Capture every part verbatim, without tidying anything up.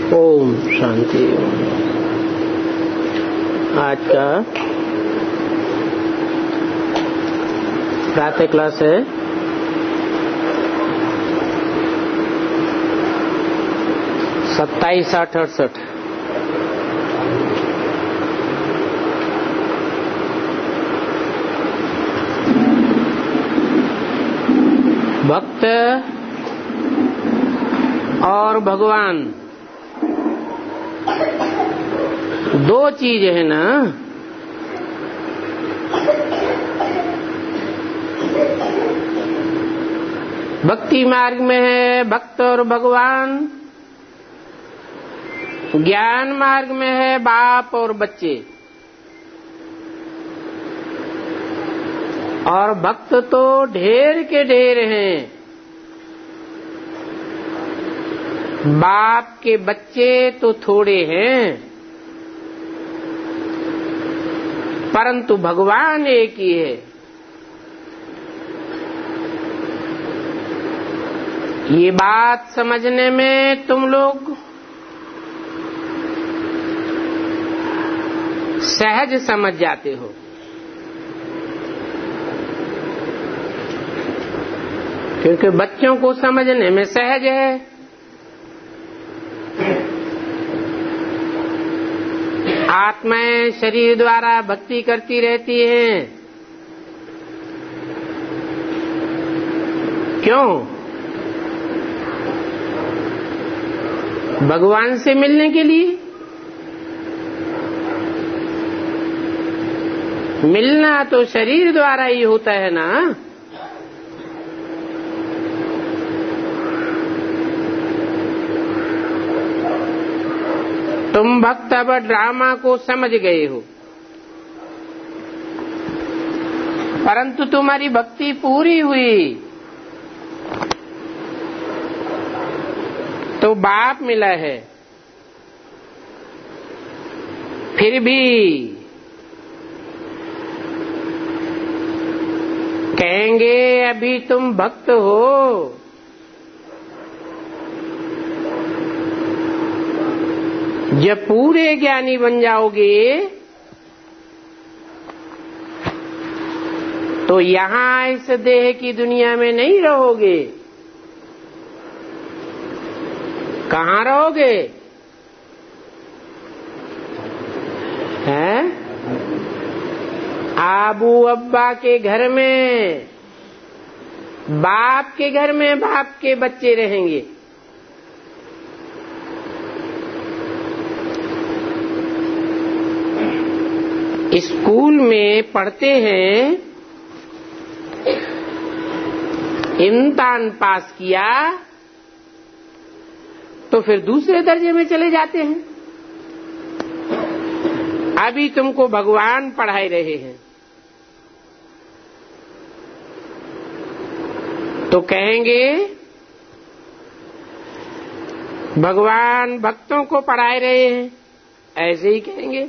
ओम शांति। आज का प्रातः क्लास है सत्ताईस आठ अड़सठ। भक्त और भगवान दो चीज है ना। भक्ति मार्ग में है भक्त और भगवान, ज्ञान मार्ग में है बाप और बच्चे। और भक्त तो ढेर के ढेर हैं, बाप के बच्चे तो थोड़े हैं, परंतु भगवान एक ही है। ये बात समझने में तुम लोग सहज समझ जाते हो, क्योंकि बच्चों को समझने में सहज है। आत्माएं शरीर द्वारा भक्ति करती रहती हैं। क्यों? भगवान से मिलने के लिए। मिलना तो शरीर द्वारा ही होता है ना। तुम भक्त अब ड्रामा को समझ गए हो, परंतु तुम्हारी भक्ति पूरी हुई तो बाप मिला है। फिर भी कहेंगे अभी तुम भक्त हो, जब पूरे ज्ञानी बन जाओगे तो यहाँ इस देह की दुनिया में नहीं रहोगे। कहाँ रहोगे? हैं? आबू अब्बा के घर में, बाप के घर में बाप के बच्चे रहेंगे। स्कूल में पढ़ते हैं, इम्तिहान पास किया तो फिर दूसरे दर्जे में चले जाते हैं। अभी तुमको भगवान पढ़ाई रहे हैं तो कहेंगे भगवान भक्तों को पढ़ाई रहे हैं, ऐसे ही कहेंगे।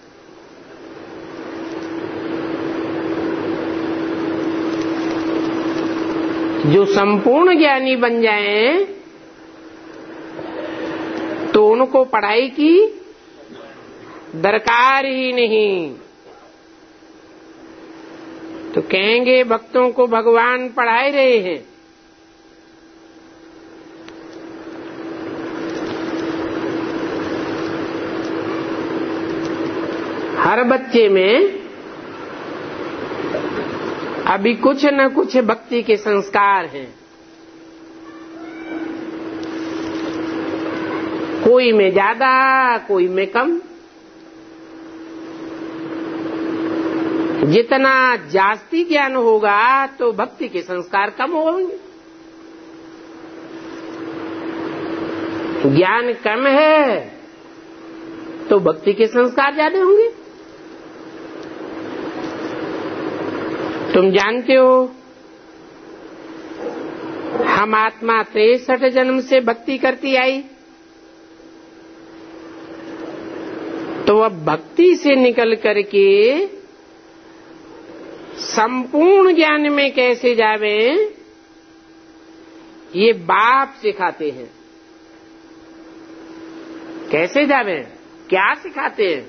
जो संपूर्ण ज्ञानी बन जाएं तो उनको पढ़ाई की दरकार ही नहीं। तो कहेंगे भक्तों को भगवान पढ़ाई रहे हैं। हर बच्चे में अभी कुछ न कुछ भक्ति के संस्कार हैं। कोई में ज्यादा, कोई में कम। जितना जास्ती ज्ञान होगा तो भक्ति के संस्कार कम होंगे। ज्ञान कम है तो भक्ति के संस्कार ज्यादा होंगे। तुम जानते हो हम आत्मा तिरसठ जन्म से भक्ति करती आई, तो अब भक्ति से निकल करके संपूर्ण ज्ञान में कैसे जावे ये बाप सिखाते हैं। कैसे जावे? क्या सिखाते हैं?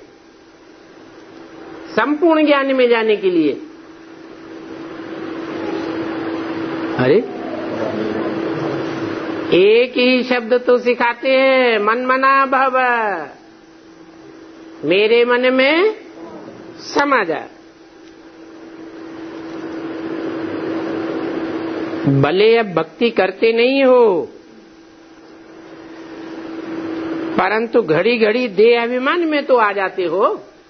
संपूर्ण ज्ञान में जाने के लिए। अरे एक ही शब्द तो सिखाते हैं, मन मना भव, मेरे मन में समा जा। भले अब भक्ति करते नहीं हो, परंतु घड़ी घड़ी देह अभिमान में तो आ जाते हो।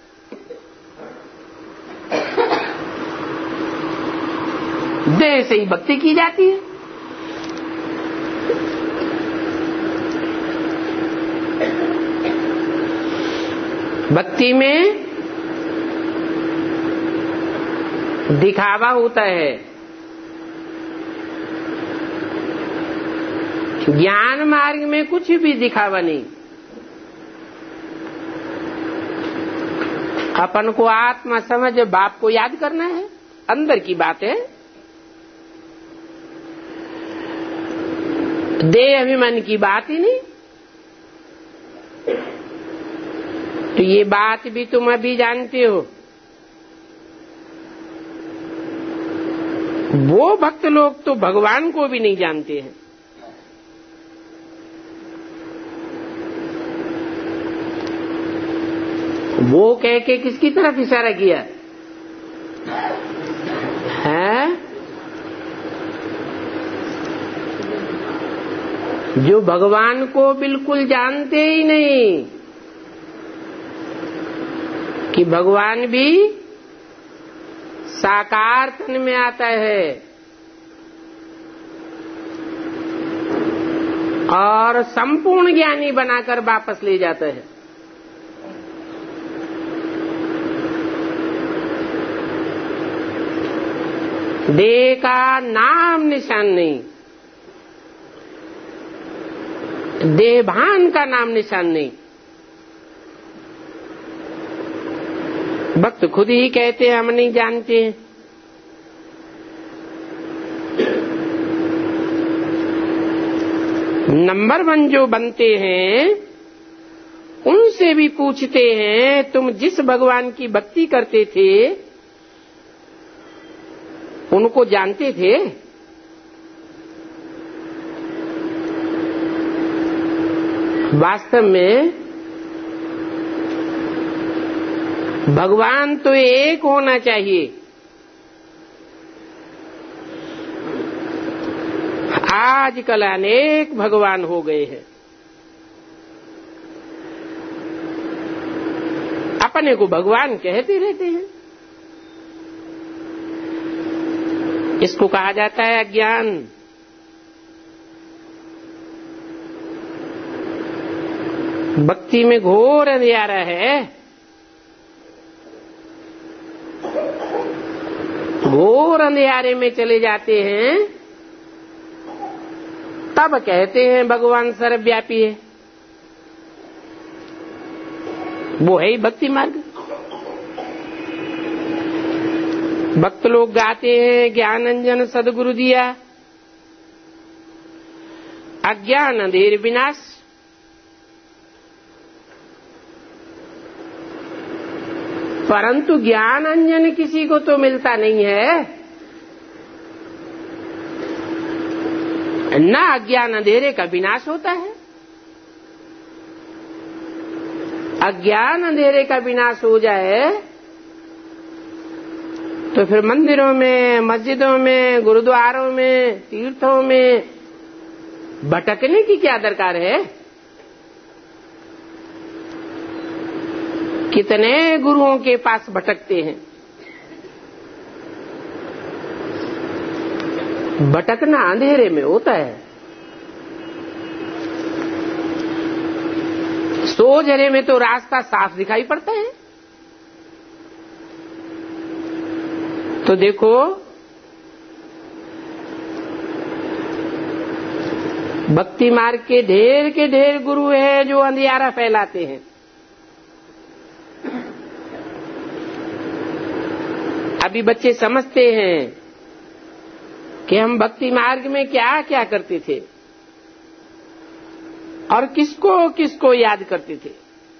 देह से ही भक्ति की जाती है। भक्ति में दिखावा होता है, ज्ञान मार्ग में कुछ भी दिखावा नहीं। अपन को आत्मा समझ बाप को याद करना है, अंदर की बात है। देह अभिमान की बात ही नहीं। तो ये बात भी तुम अभी जानते हो। वो भक्त लोग तो भगवान को भी नहीं जानते हैं। वो कह के किसकी तरफ इशारा किया है? जो भगवान को बिल्कुल जानते ही नहीं कि भगवान भी साकार तन में आता है और संपूर्ण ज्ञानी बनाकर वापस ले जाता है। देह का नाम निशान नहीं, देहभान का नाम निशान नहीं। भक्त खुद ही कहते हैं हम नहीं जानते हैं। नंबर वन जो बनते हैं उनसे भी पूछते हैं तुम जिस भगवान की भक्ति करते थे उनको जानते थे? वास्तव में भगवान तो एक होना चाहिए। आजकल अनेक भगवान हो गए हैं। अपने को भगवान कहते रहते हैं। इसको कहा जाता है अज्ञान। भक्ति में घोर अंधियारा है। घोर अंधियारे में चले जाते हैं तब कहते हैं भगवान सर्वव्यापी है। वो है ही भक्ति मार्ग। भक्त लोग गाते हैं ज्ञान अंजन सदगुरु दिया, अज्ञान अंधेर विनाश। परंतु ज्ञान अंजन किसी को तो मिलता नहीं है, न अज्ञान अंधेरे का विनाश होता है। अज्ञान अंधेरे का विनाश हो जाए तो फिर मंदिरों में, मस्जिदों में, गुरुद्वारों में, तीर्थों में भटकने की क्या दरकार है? कितने गुरुओं के पास भटकते हैं। भटकना अंधेरे में होता है। सोजरे में तो रास्ता साफ दिखाई पड़ता है। तो देखो भक्ति मार्ग के ढेर के ढेर गुरु हैं जो अंधियारा फैलाते हैं। अभी बच्चे समझते हैं कि हम भक्ति मार्ग में क्या क्या करते थे। और किसको किसको याद करते थे,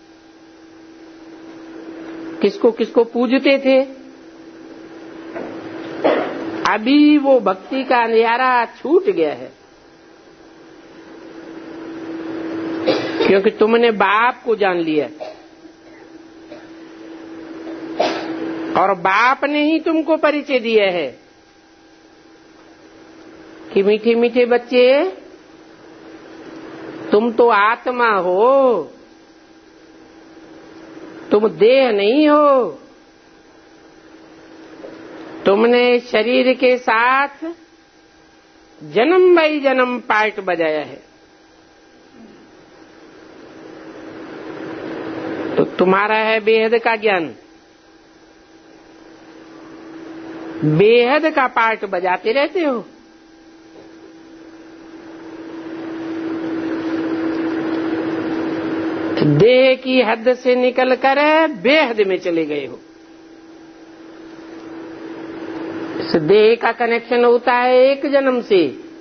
किसको किसको पूजते थे। अभी वो भक्ति का अंधियारा छूट गया है, क्योंकि तुमने बाप को जान लिया और बाप ने ही तुमको परिचय दिया है कि मीठे मीठे बच्चे, तुम तो आत्मा हो, तुम देह नहीं हो। तुमने शरीर के साथ जन्म बाई जन्म पार्ट बजाया है, तो तुम्हारा है बेहद का ज्ञान, बेहद का पार्ट बजाते रहते हो। देह की हद से निकलकर बेहद में चले गए हो। इस देह का कनेक्शन होता है एक जन्म से,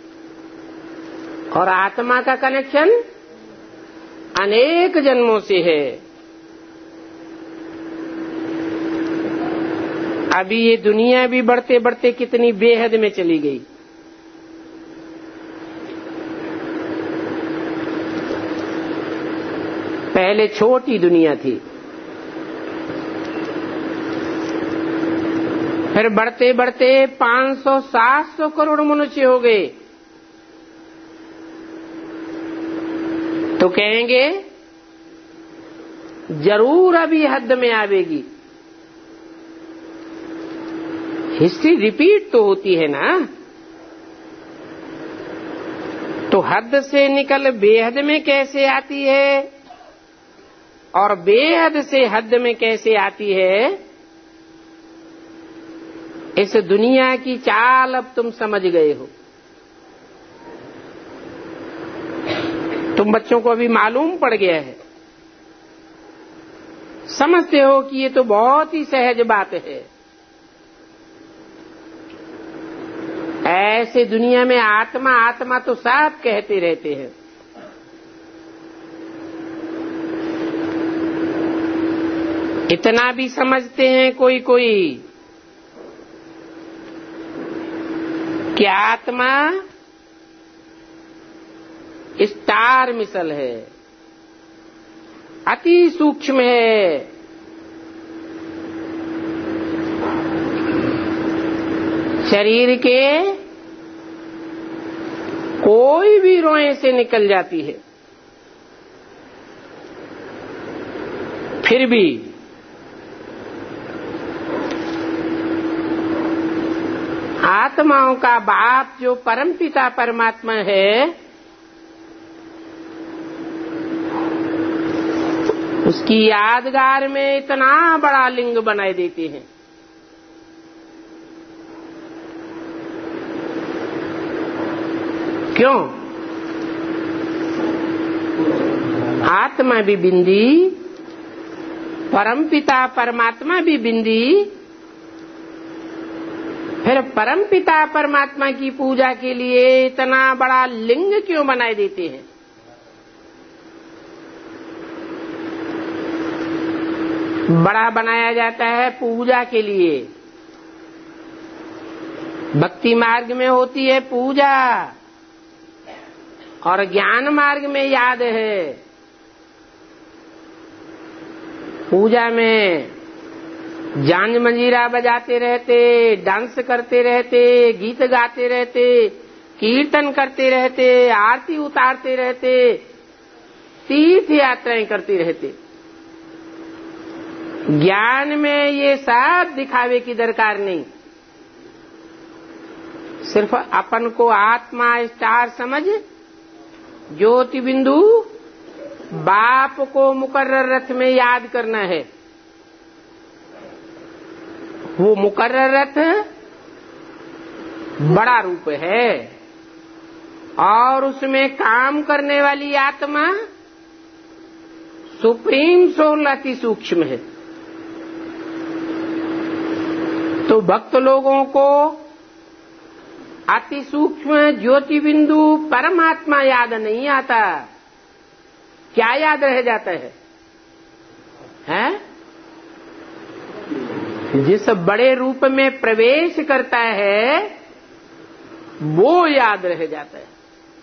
और आत्मा का कनेक्शन अनेक जन्मों से है। अभी ये दुनिया भी बढ़ते बढ़ते कितनी बेहद में चली गई। पहले छोटी दुनिया थी, फिर बढ़ते बढ़ते पाँच सौ सात सौ करोड़ मनुष्य हो गए। तो कहेंगे जरूर अभी हद में आवेगी। हिस्ट्री रिपीट तो होती है ना, तो हद से निकल बेहद में कैसे आती है और बेहद से हद में कैसे आती है, इस दुनिया की चाल अब तुम समझ गए हो। तुम बच्चों को अभी मालूम पड़ गया है, समझते हो कि ये तो बहुत ही सहज बात है। ऐसे दुनिया में आत्मा आत्मा तो सब कहते रहते हैं, इतना भी समझते हैं कोई कोई कि आत्मा स्टार मिसल है, अति सूक्ष्म है। शरीर के कोई भी रोए से निकल जाती है, फिर भी आत्माओं का बाप जो परमपिता परमात्मा है, उसकी यादगार में इतना बड़ा लिंग बनाए देते हैं। क्यों? आत्मा भी बिंदी, परमपिता परमात्मा भी बिंदी, फिर परमपिता परमात्मा की पूजा के लिए इतना बड़ा लिंग क्यों बनाए देते हैं? बड़ा बनाया जाता है पूजा के लिए। भक्ति मार्ग में होती है पूजा और ज्ञान मार्ग में याद है। पूजा में जांज मंजीरा बजाते रहते, डांस करते रहते, गीत गाते रहते, कीर्तन करते रहते, आरती उतारते रहते, तीर्थ यात्राएं करते रहते। ज्ञान में ये सब दिखावे की दरकार नहीं, सिर्फ अपन को आत्मा स्टार समझ ज्योति बिंदु बाप को मुकर्रर रथ में याद करना है। वो मुकर्रर रथ बड़ा रूप है और उसमें काम करने वाली आत्मा सुप्रीम सोल अति सूक्ष्म है। तो भक्त लोगों को अति सूक्ष्म ज्योति बिंदु परमात्मा याद नहीं आता, क्या याद रह जाता है? हैं? जिस बड़े रूप में प्रवेश करता है वो याद रह जाता है,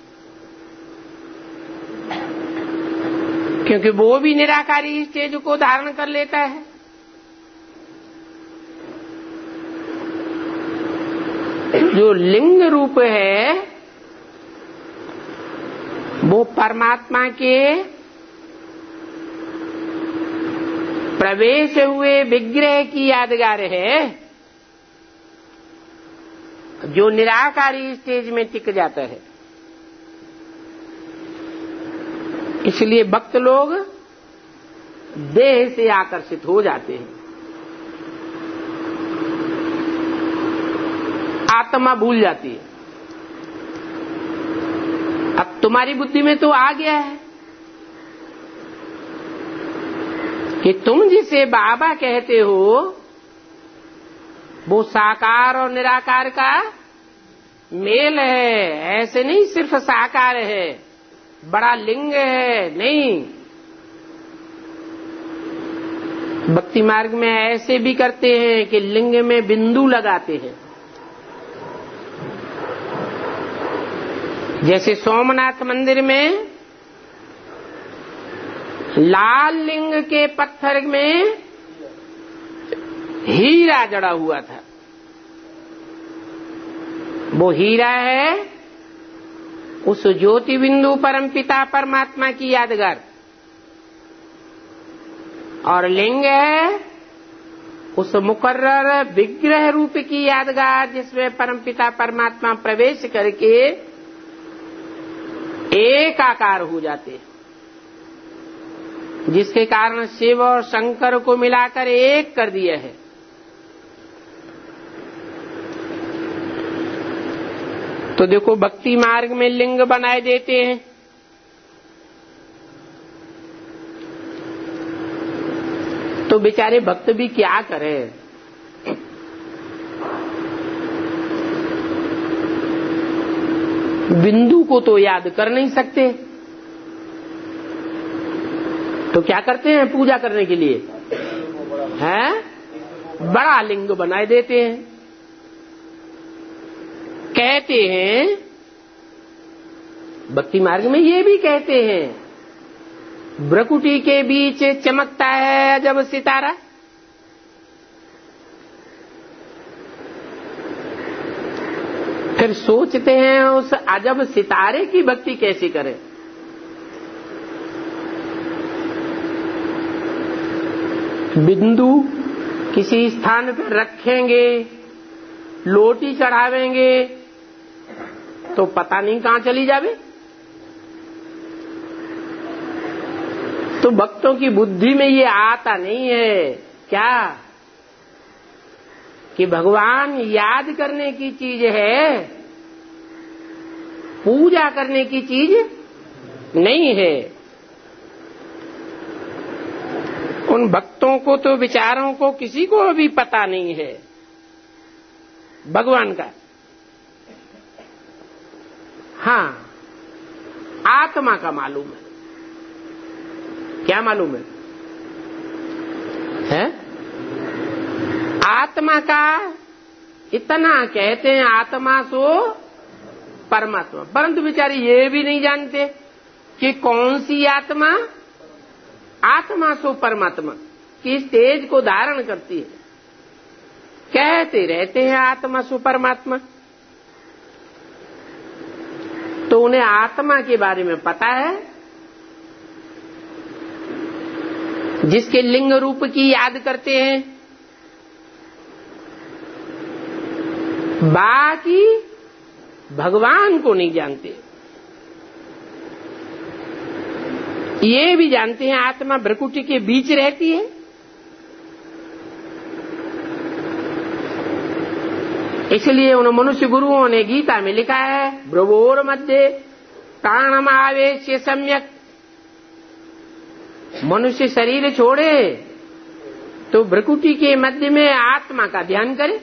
क्योंकि वो भी निराकारी स्टेज को धारण कर लेता है। जो लिंग रूप है वो परमात्मा के प्रवेश हुए विग्रह की यादगार है, जो निराकारी स्टेज में टिक जाता है। इसलिए भक्त लोग देह से आकर्षित हो जाते हैं, आत्मा भूल जाती है। अब तुम्हारी बुद्धि में तो आ गया है कि तुम जिसे बाबा कहते हो वो साकार और निराकार का मेल है, ऐसे नहीं सिर्फ साकार है, बड़ा लिंग है, नहीं। भक्ति मार्ग में ऐसे भी करते हैं कि लिंग में बिंदु लगाते हैं। जैसे सोमनाथ मंदिर में लाल लिंग के पत्थर में हीरा जड़ा हुआ था, वो हीरा है उस ज्योति बिंदु परमपिता परमात्मा की यादगार, और लिंग है उस मुकर्रर विग्रह रूप की यादगार जिसमें परमपिता परमात्मा प्रवेश करके एक आकार हो जाते हैं, जिसके कारण शिव और शंकर को मिलाकर एक कर दिया है। तो देखो भक्ति मार्ग में लिंग बनाए देते हैं, तो बेचारे भक्त भी क्या करें? बिंदु को तो याद कर नहीं सकते, तो क्या करते हैं पूजा करने के लिए? हैं? बड़ा लिंग बनाए देते हैं। कहते हैं भक्ति मार्ग में ये भी कहते हैं भ्रकुटी के बीच चमकता है जब सितारा, फिर सोचते हैं उस अजब सितारे की भक्ति कैसे करें। बिंदु किसी स्थान पर रखेंगे, लोटी चढ़ावेंगे तो पता नहीं कहां चली जावे। तो भक्तों की बुद्धि में ये आता नहीं है क्या कि भगवान याद करने की चीज है, पूजा करने की चीज नहीं है। उन भक्तों को तो विचारों को किसी को भी पता नहीं है भगवान का। हाँ, आत्मा का मालूम है। क्या मालूम है? है? आत्मा का इतना कहते हैं, आत्मा सो परमात्मा, परंतु बेचारे ये भी नहीं जानते कि कौन सी आत्मा आत्मा सो परमात्मा किस तेज को धारण करती है। कहते रहते हैं आत्मा सो परमात्मा, तो उन्हें आत्मा के बारे में पता है जिसके लिंग रूप की याद करते हैं, बाकी भगवान को नहीं जानते। ये भी जानते हैं आत्मा भ्रकुटी के बीच रहती है, इसलिए उन मनुष्य गुरुओं ने गीता में लिखा है भ्रुवोर मध्य प्राणमावेश्य सम्यक। मनुष्य शरीर छोड़े तो भ्रकुटी के मध्य में आत्मा का ध्यान करे,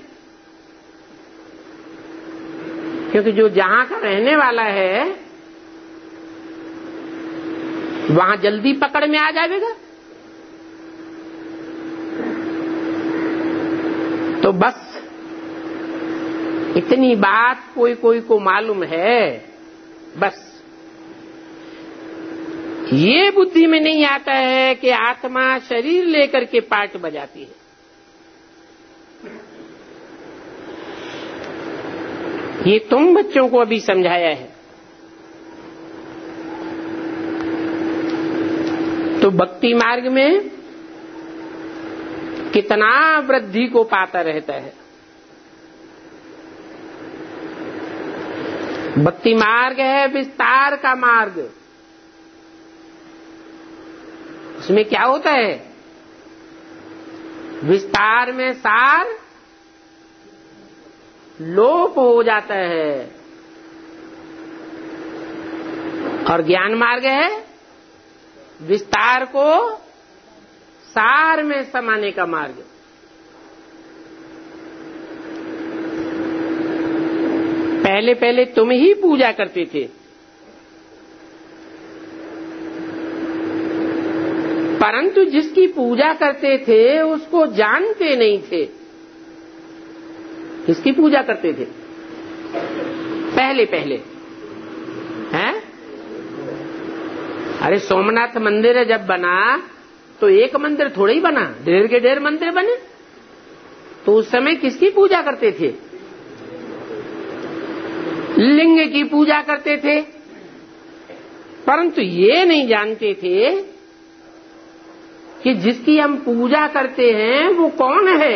क्योंकि जो जहां का रहने वाला है वहां जल्दी पकड़ में आ जाएगा। तो बस इतनी बात कोई कोई को मालूम है, बस ये बुद्धि में नहीं आता है कि आत्मा शरीर लेकर के पार्ट बजाती है। ये तुम बच्चों को अभी समझाया है। तो भक्ति मार्ग में कितना वृद्धि को पाता रहता है। भक्ति मार्ग है विस्तार का मार्ग। उसमें क्या होता है? विस्तार में सार लोप हो जाता है, और ज्ञान मार्ग है विस्तार को सार में समाने का मार्ग। पहले पहले तुम ही पूजा करते थे, परंतु जिसकी पूजा करते थे उसको जानते नहीं थे। किसकी पूजा करते थे पहले पहले? हैं? अरे सोमनाथ मंदिर जब बना तो एक मंदिर थोड़ा ही बना, ढेर के ढेर मंदिर बने। तो उस समय किसकी पूजा करते थे? लिंग की पूजा करते थे, परंतु ये नहीं जानते थे कि जिसकी हम पूजा करते हैं वो कौन है।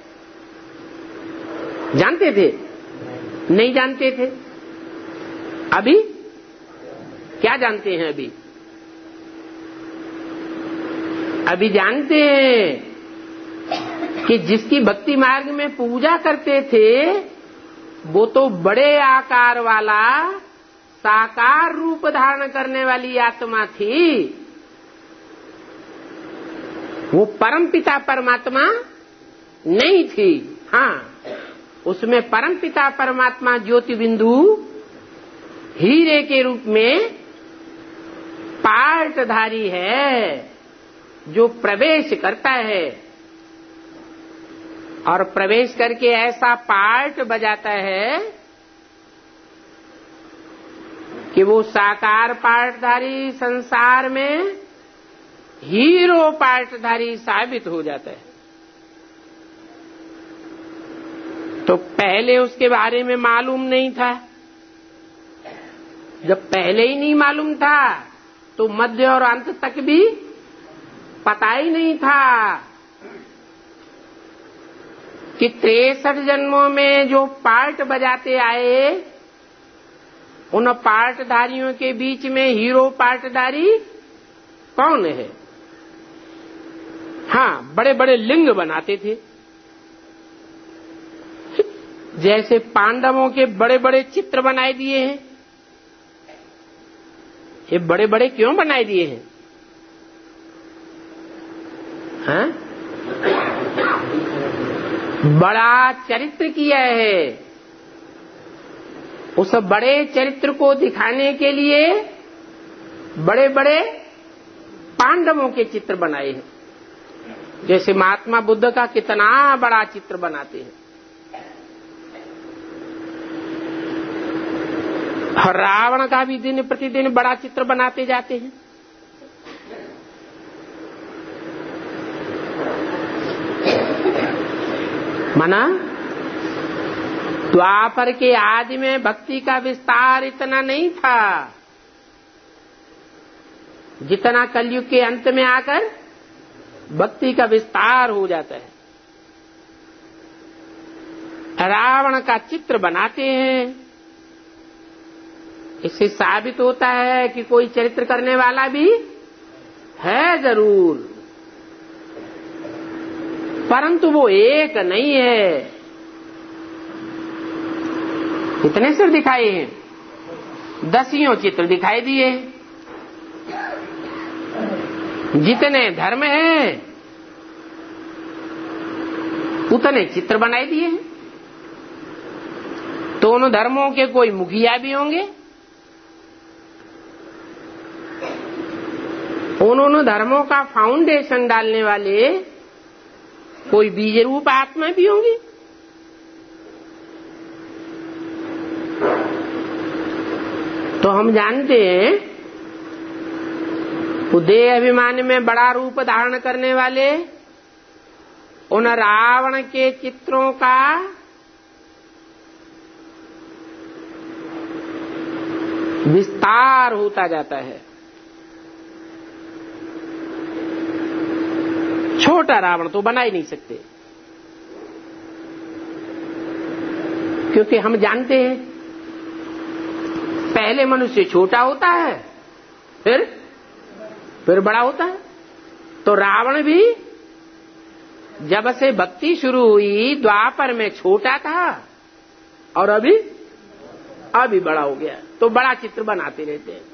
जानते थे? नहीं जानते थे। अभी क्या जानते हैं? अभी अभी जानते हैं कि जिसकी भक्ति मार्ग में पूजा करते थे वो तो बड़े आकार वाला साकार रूप धारण करने वाली आत्मा थी। वो परमपिता परमात्मा नहीं थी। हाँ, उसमें परमपिता परमात्मा ज्योति बिंदु हीरे के रूप में पार्टधारी है, जो प्रवेश करता है और प्रवेश करके ऐसा पार्ट बजाता है कि वो साकार पार्टधारी संसार में हीरो पार्टधारी साबित हो जाता है। तो पहले उसके बारे में मालूम नहीं था। जब पहले ही नहीं मालूम था तो मध्य और अंत तक भी पता ही नहीं था कि तिरसठ जन्मों में जो पार्ट बजाते आए उन पार्टधारियों के बीच में हीरो पार्टधारी कौन है। हाँ, बड़े बड़े लिंग बनाते थे। जैसे पांडवों के बड़े बड़े चित्र बनाए दिए हैं। ये बड़े बड़े क्यों बनाए दिए हैं? हाँ? बड़ा चरित्र किया है। उस बड़े चरित्र को दिखाने के लिए बड़े बड़े पांडवों के चित्र बनाए हैं। जैसे महात्मा बुद्ध का कितना बड़ा चित्र बनाते हैं, और रावण का भी दिन प्रतिदिन बड़ा चित्र बनाते जाते हैं। माना द्वापर के आदि में भक्ति का विस्तार इतना नहीं था जितना कलयुग के अंत में आकर भक्ति का विस्तार हो जाता है। रावण का चित्र बनाते हैं, इससे साबित होता है कि कोई चरित्र करने वाला भी है जरूर, परंतु वो एक नहीं है। कितने सिर दिखाए हैं? दसियों चित्र दिखाई दिए। जितने धर्म हैं उतने चित्र बनाए दिए हैं। दोनों धर्मों के कोई मुखिया भी होंगे, उन उन धर्मों का फाउंडेशन डालने वाले कोई बीज रूप आत्मा भी होंगी। तो हम जानते हैं देह अभिमान में बड़ा रूप धारण करने वाले उन रावण के चित्रों का विस्तार होता जाता है। छोटा रावण तो बना ही नहीं सकते, क्योंकि हम जानते हैं पहले मनुष्य छोटा होता है, फिर फिर बड़ा होता है। तो रावण भी जब से भक्ति शुरू हुई द्वापर में छोटा था और अभी अभी बड़ा हो गया, तो बड़ा चित्र बनाते रहते हैं।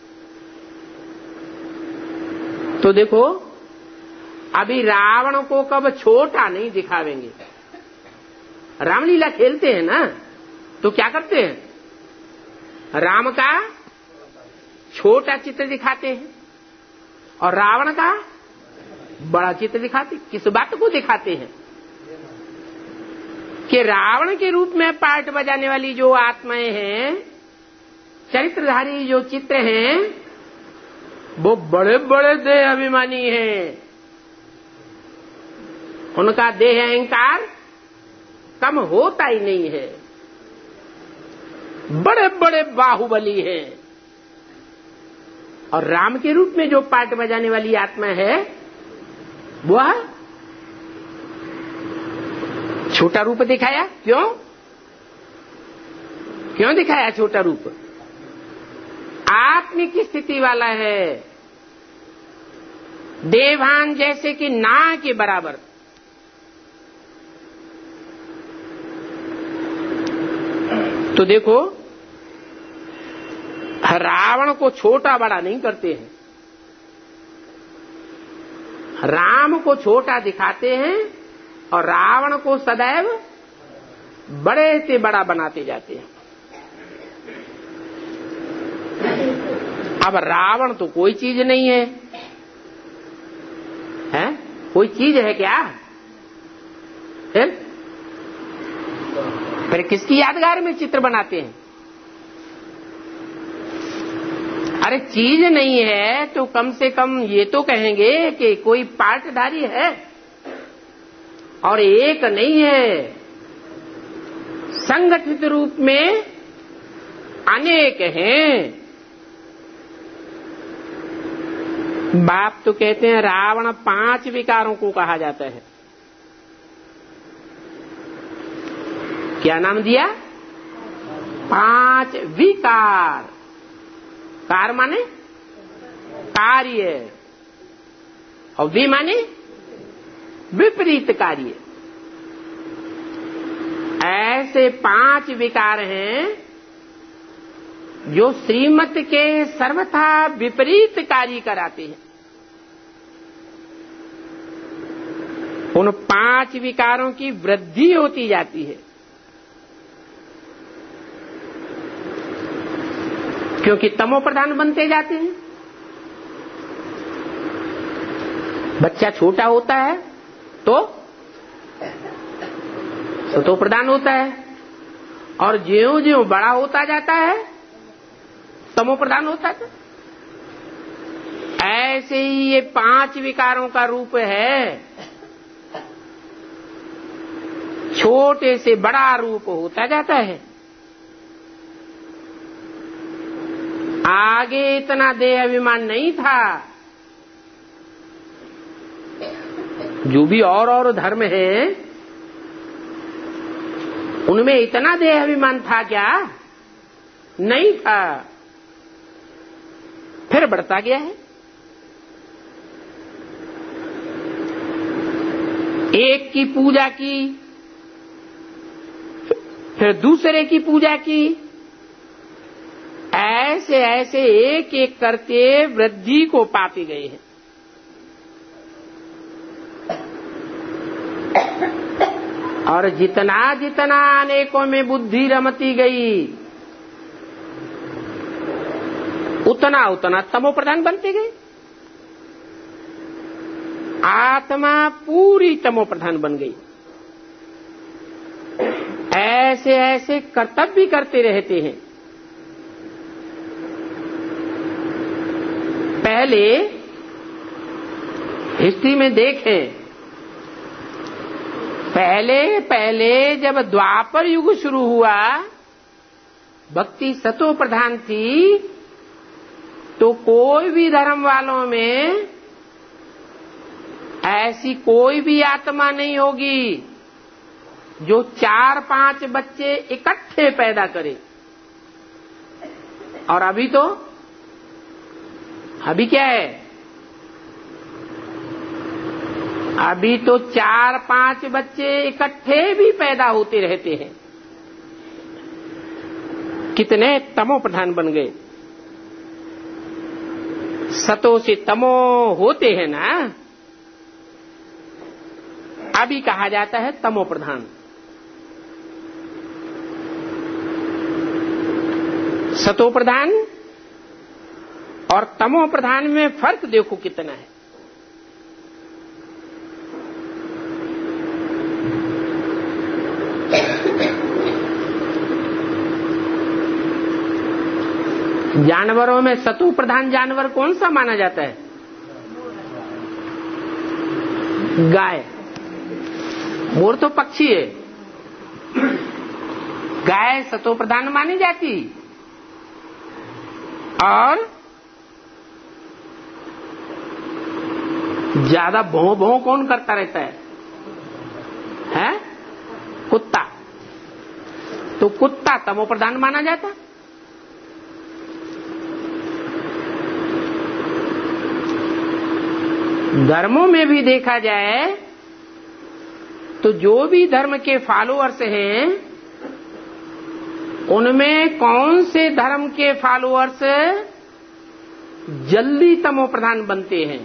तो देखो अभी रावण को कब छोटा नहीं दिखावेंगे। रामलीला खेलते हैं ना, तो क्या करते हैं, राम का छोटा चित्र दिखाते हैं और रावण का बड़ा चित्र दिखाते। किस बात को दिखाते हैं कि रावण के रूप में पार्ट बजाने वाली जो आत्माएं हैं, चरित्रधारी जो चित्र हैं, वो बड़े बड़े देह अभिमानी हैं। उनका देह अहंकार कम होता ही नहीं है, बड़े बड़े बाहुबली हैं। और राम के रूप में जो पार्ट बजाने वाली आत्मा है वह छोटा रूप दिखाया। क्यों क्यों दिखाया छोटा रूप? आत्मिक स्थिति वाला है, देवान जैसे कि ना के बराबर। तो देखो रावण को छोटा बड़ा नहीं करते हैं, राम को छोटा दिखाते हैं और रावण को सदैव बड़े से बड़ा बनाते जाते हैं। अब रावण तो कोई चीज नहीं है, है? कोई चीज है क्या? फिर फिर किसकी यादगार में चित्र बनाते हैं? अरे चीज नहीं है तो कम से कम ये तो कहेंगे कि कोई पार्टधारी है, और एक नहीं है, संगठित रूप में अनेक हैं। बाप तो कहते हैं रावण पांच विकारों को कहा जाता है। क्या नाम दिया? पांच विकार। कार माने कार्य और वि माने विपरीत कार्य। ऐसे पांच विकार हैं जो श्रीमत के सर्वथा विपरीत कार्य कराते हैं। उन पांच विकारों की वृद्धि होती जाती है, क्योंकि तमो प्रधान बनते जाते हैं। बच्चा छोटा होता है तो सतो प्रधान होता है, और ज्यों ज्यों बड़ा होता जाता है तमो प्रधान होता है। ऐसे ही ये पांच विकारों का रूप है, छोटे से बड़ा रूप होता जाता है। आगे इतना देह अभिमान नहीं था। जो भी और और धर्म है उनमें इतना देह अभिमान था क्या? नहीं था। फिर बढ़ता गया है। एक की पूजा की, फिर दूसरे की पूजा की, ऐसे ऐसे एक एक करके वृद्धि को पाते गए हैं। और जितना जितना अनेकों में बुद्धि रमती गई उतना उतना तमो प्रधान बनते गए। आत्मा पूरी तमो प्रधान बन गई। ऐसे ऐसे कर्तव्य करते रहते हैं। पहले हिस्ट्री में देखें, पहले पहले जब द्वापर युग शुरू हुआ, भक्ति सतो प्रधान थी, तो कोई भी धर्म वालों में ऐसी कोई भी आत्मा नहीं होगी जो चार पांच बच्चे इकट्ठे पैदा करे। और अभी तो अभी क्या है, अभी तो चार पांच बच्चे इकट्ठे भी पैदा होते रहते हैं। कितने तमो प्रधान बन गए। सतो से तमो होते हैं ना, अभी कहा जाता है तमो प्रधान। सतो प्रधान और तमो प्रधान में फर्क देखो कितना है। जानवरों में सतो प्रधान जानवर कौन सा माना जाता है? गाय। मोर तो पक्षी है, गाय सतो प्रधान मानी जाती। और ज्यादा भौं भौं कौन करता रहता है? है कुत्ता। तो कुत्ता तमो प्रधान माना जाता। धर्मों में भी देखा जाए तो जो भी धर्म के फॉलोअर्स हैं, उनमें कौन से धर्म के फॉलोअर्स जल्दी तमो प्रधान बनते हैं?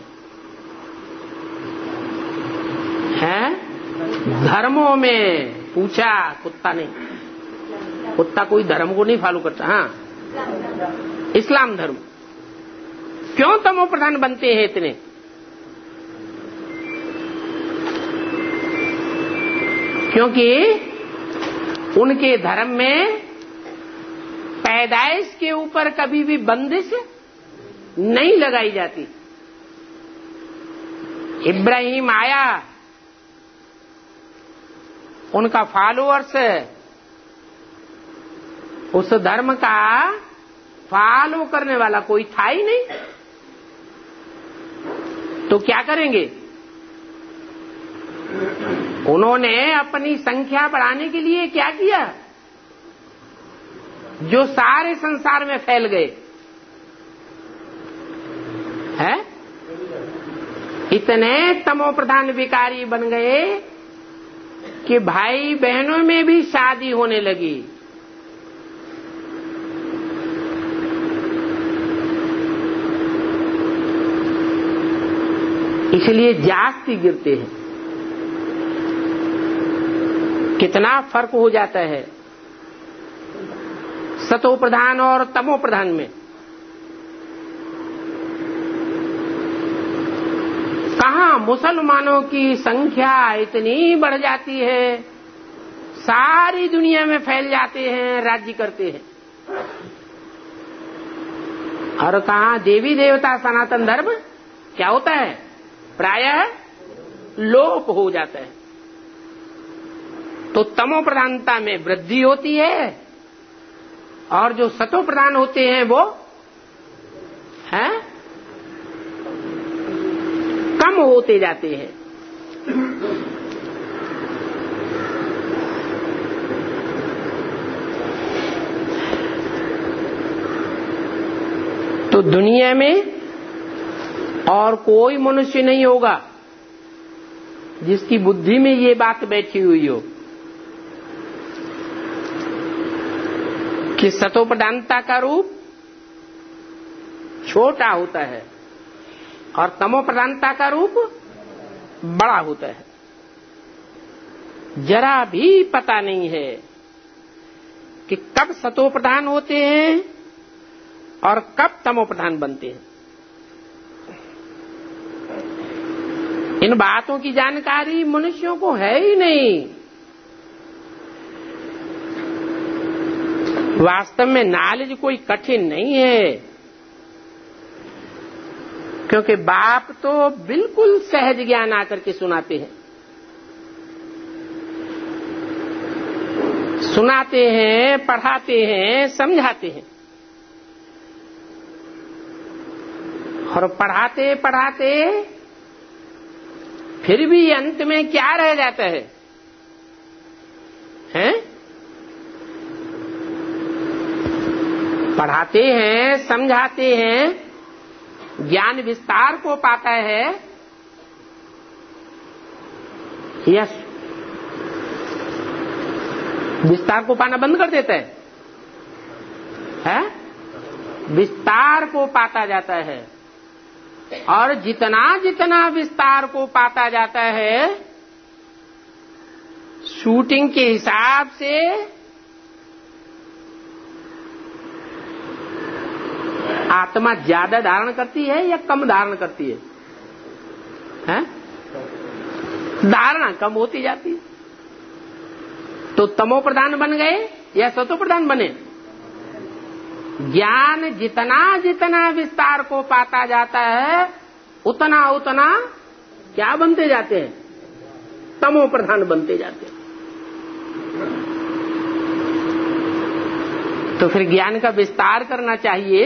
हैं? धर्मों में पूछा, कुत्ता नहीं। कुत्ता कोई धर्म को नहीं फॉलो करता। हाँ, इस्लाम धर्म। क्यों तमो प्रधान बनते हैं इतने? क्योंकि उनके धर्म में पैदाइश के ऊपर कभी भी बंदिश नहीं लगाई जाती। इब्राहिम आया, उनका फॉलोअर्स उस धर्म का फॉलो करने वाला कोई था ही नहीं, तो क्या करेंगे? उन्होंने अपनी संख्या बढ़ाने के लिए क्या किया? जो सारे संसार में फैल गए हैं, इतने तमो प्रधान विकारी बन गए कि भाई बहनों में भी शादी होने लगी। इसलिए जास्ती गिरते हैं। कितना फर्क हो जाता है सतो प्रधान और तमो प्रधान में। कहां मुसलमानों की संख्या इतनी बढ़ जाती है, सारी दुनिया में फैल जाते हैं, राज्य करते हैं। और कहां देवी देवता सनातन धर्म क्या होता है? प्रायः लोप हो जाता है। तो तमो प्रधानता में वृद्धि होती है और जो सतो प्रधान होते हैं वो हैं कम होते जाते हैं। तो दुनिया में और कोई मनुष्य नहीं होगा जिसकी बुद्धि में ये बात बैठी हुई हो कि सतो प्रधानता का रूप छोटा होता है और तमो प्रधानता का रूप बड़ा होता है। जरा भी पता नहीं है कि कब सतो प्रधान होते हैं और कब तमो प्रधान बनते हैं। इन बातों की जानकारी मनुष्यों को है ही नहीं। वास्तव में नॉलेज कोई कठिन नहीं है, क्योंकि बाप तो बिल्कुल सहज ज्ञान आकर के सुनाते हैं, सुनाते हैं, पढ़ाते हैं, समझाते हैं। और पढ़ाते पढ़ाते फिर भी अंत में क्या रह जाता है, हैं? पढ़ाते हैं, समझाते हैं, ज्ञान विस्तार को पाता है, यस विस्तार को पाना बंद कर देता है, है? विस्तार को पाता जाता है। और जितना जितना विस्तार को पाता जाता है, शूटिंग के हिसाब से आत्मा ज्यादा धारण करती है या कम धारण करती है, हैं? धारणा कम होती जाती है। तो तमो प्रधान बन गए या सतो प्रधान बने? ज्ञान जितना जितना विस्तार को पाता जाता है, उतना उतना क्या बनते जाते हैं? तमो प्रधान बनते जाते हैं। तो फिर ज्ञान का विस्तार करना चाहिए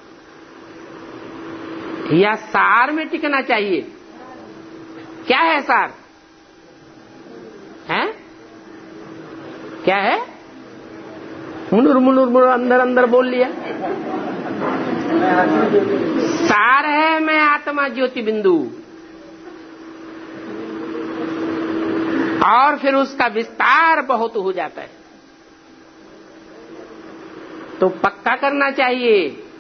या सार में टिकना चाहिए? क्या है सार? है क्या है? मुनुर मुनुर मुनुर अंदर अंदर बोल लिया। सार है मैं आत्मा ज्योति बिंदु, और फिर उसका विस्तार बहुत हो जाता है। तो पक्का करना चाहिए।